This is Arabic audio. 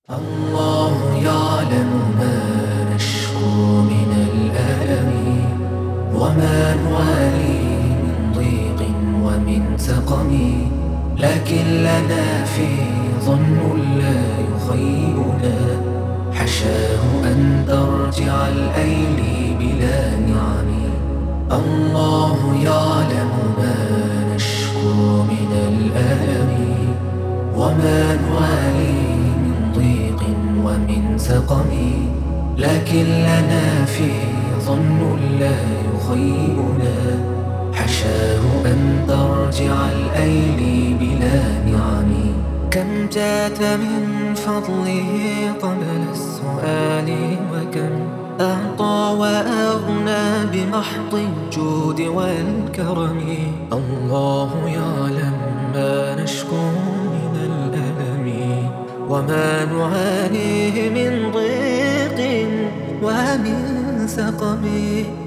الله يعلم ما نشكو من الألم وما نعاني من ضيق ومن سقم، لكن لنا فيه ظن لا يخيبنا، حشاه أن ترجع الأيدي بلا نعم. الله يعلم ما نشكو من الألم وما نعاني من ضيق ومن سقم، لكن لنا فيه ظن لا يخيبنا، حشاه أن ترجع الأيدي بلا نعم. كم جات من فضله قبل السؤال، وكم أعطى وأغنى بمحض الجود والكرم. الله يعلم ما نشكو من الألم وما نعانيه من ضيق ومن سقم.